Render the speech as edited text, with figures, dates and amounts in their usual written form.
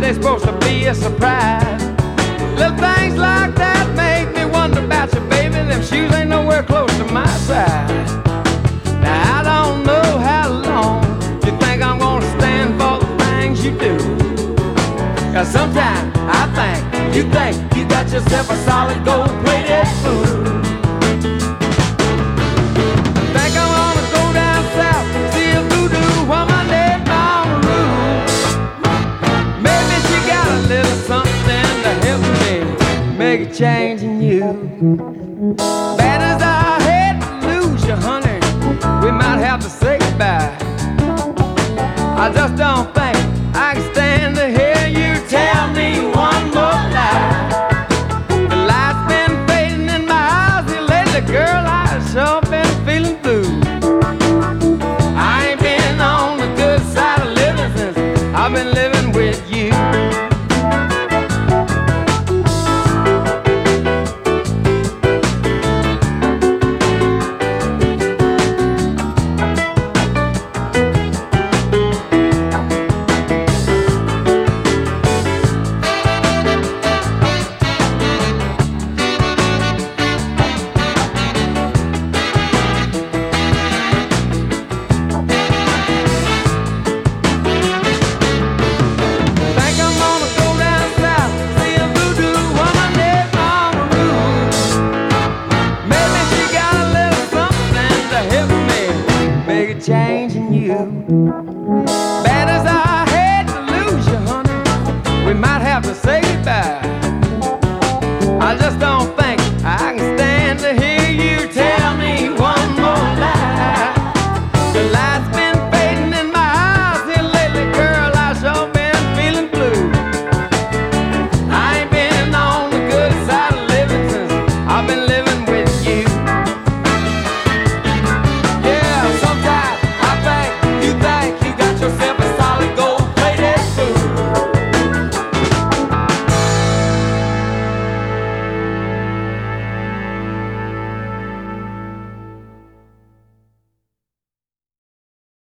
they're supposed to be a surprise. Little things like that make me wonder about you, baby. Them shoes ain't nowhere close to my size. Now I don't know how long you think I'm gonna stand for the things you do. Cause sometimes I think you got yourself a solid gold-plated fool. Think I wanna go down south, see a voodoo woman named Maru. Maybe she got a little something to help me make a change in you. Bad as I hate to lose you, honey, we might have to say goodbye. I just don't think I can stand to hear you tell me one more lie. The light's been fading in my eyes here lately, girl, I sure been feeling blue. I ain't been on the good side of living since I've been living with you. Changing you.